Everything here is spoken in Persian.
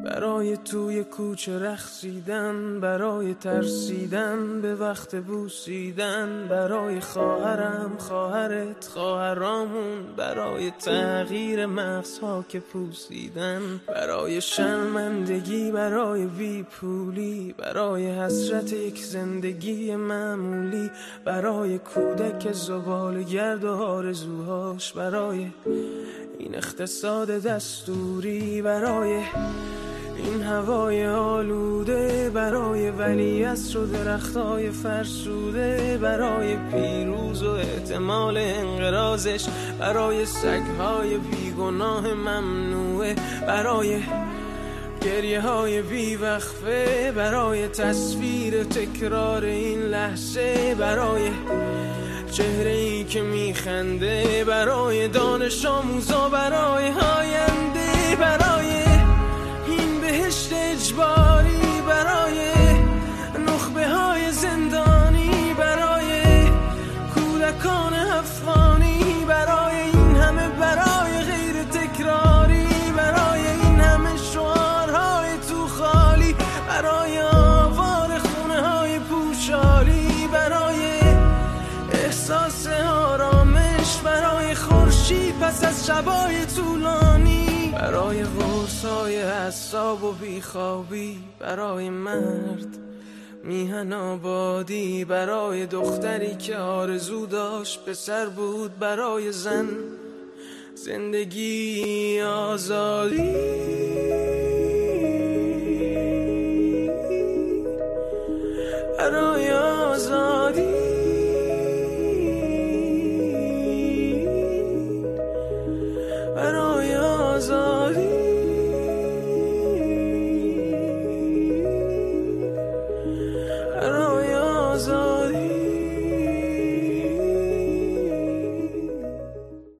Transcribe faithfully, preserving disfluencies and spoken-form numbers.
برای توی کوچه رقصیدن، برای ترسیدن به وقت بوسیدن، برای خواهرم خواهرت خواهرامون، برای تغییر مغزها که پوسیدن، برای شرمندگی برای بی پولی، برای حسرت یک زندگی معمولی، برای کودک زباله‌گرد و آرزوهاش، برای این اقتصاد دستوری، برای این هوای آلوده، برای ولیعصر و درختای فرسوده، برای پیروز و احتمال انقراضش، برای سگهای بیگناه ممنوعه، برای گریه های بیوقفه، برای تصویر تکرار این لحظه، برای چهره ای که میخنده، برای دانش آموزا، برای آینده، برای این بهشت اجباری، برای نخبه های زندانی، برای کودکان افغانی، برای این همه برای غیر تکراری، برای این همه شعارهای تو خالی، برای آوار خونه های پوشالی، برای احساس آرامش، برای خورشید پس از شبای طولانی، برای قرصای اعصاب و بیخوابی، برای مرد میهن آبادی، برای دختری که آرزو داشت پسر بود، برای زن زندگی آزادی.